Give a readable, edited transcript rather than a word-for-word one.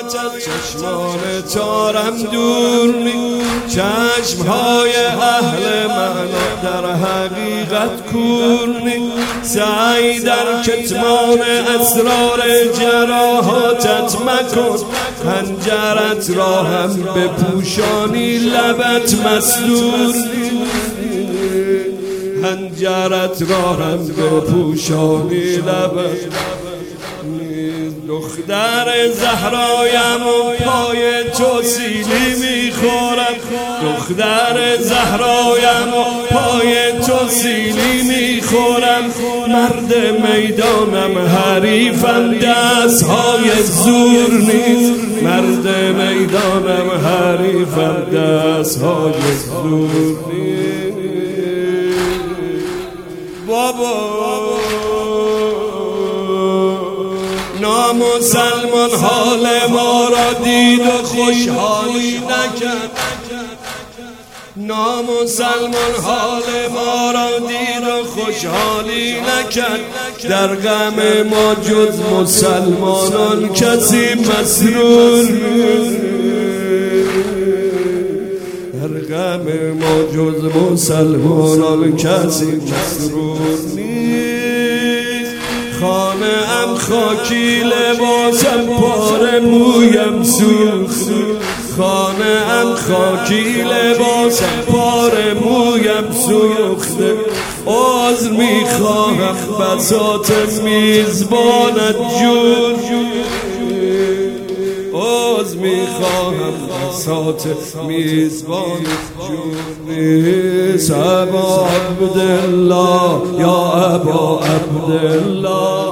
از چشمان تارم دور نی، چشمهای اهل معنا در حقیقت کور نی، سعی در کتمان اسرار جراحاتت مکن، خنجرت را هم بپوشانی لبت مسدور نی، خنجرت را هم بپوشانی لبت. دختر زهرایم و پای تو سیلی میخورم، دختر زهرایم و پای تو سیلی میخورم، مرد میدانم حریفم دستهای زور نیست، مرد میدانم حریفم دستهای زور نیست. بابا نامسلمان حال ما را دید و خوشحالی نکرد، نامسلمان حال ما را دید و خوشحالی نکرد، در غم ما جز مسلمانان کسی مسرور نیست، در غم ما جز مسلمانان کسی مسرور نیست. خانه ام خاکی لباسم پاره مویم سوخت، خانه ام خاکی لباسم پاره مویم سوخته، عذر میخواهم بساط میزبانت جون، عذر میخواهم بساط میزبانت جون. ابا عبدالله یا ابا عبدالله